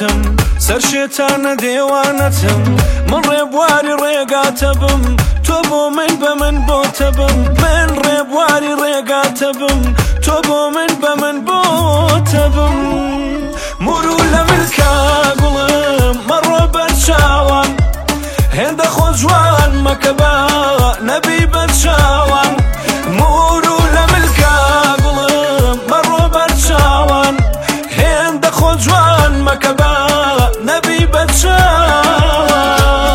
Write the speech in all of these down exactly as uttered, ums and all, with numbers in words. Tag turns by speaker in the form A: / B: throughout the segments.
A: دەوڵەتم سەر شێتانە دێوانەتم من ڕێبواری ڕێگاتەبم تۆ بۆ من بە من بۆتەبم من ڕێبواری ڕێگاتەبم تۆ بۆ من بە من بۆتەبم مرو لە ملکا گوڵم مەڕۆ بەرچاوان هێندە خۆ جوان مەکە بە نەبی بەرچاوان مرو لە ملکا گوڵم مەڕۆ بەرچاوان هێندە خۆ جوان مەکە بە نەبی بەرچاوان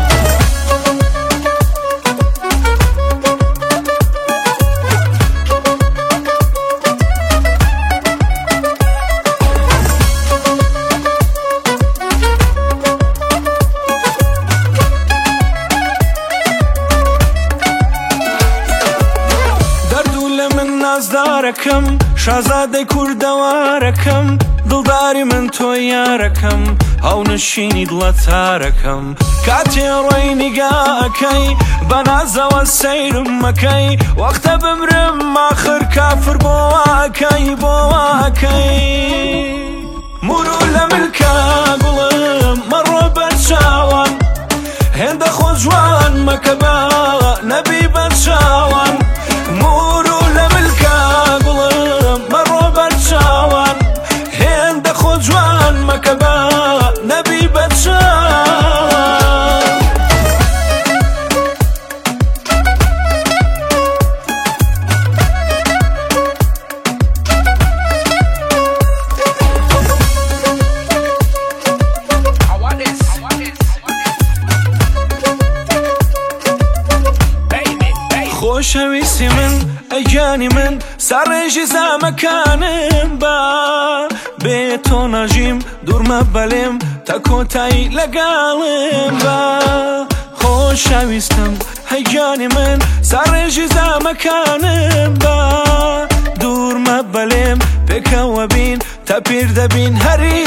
A: نازدارەکەم شازادەی کوردەوارەکەم دڵداری من تۆ یارەکەم هاونشینی دڵە تارەکەم کاتێ ڕۆی نیگاکەی بە نازەوە سەیرم مەکەی وەختە بمرم ئاخر کافر بۆ واکەی بۆ واکەی مرو لە ملکا گوڵم مەڕۆ بەرچاوان هێندە خۆ جوان مەکە بە نەبی بەرچاوان مرو لە ملکا گوڵم مەڕۆ بەرچاوان هێندە خۆ جوان مەکە بە نەبی بەرچاوان خۆشەویستی من ئەیگیانی من سەرڕێژی زامەکانم بە بێ تۆ نەژیم دوورمە بەلێم تا کۆتایی لەگەڵم بە خۆشەویستم ئەیگیانی من سەرڕێژی زامەکانم بە دوورمە بەلێم پێکەوە بین تا پیر دەبین هەری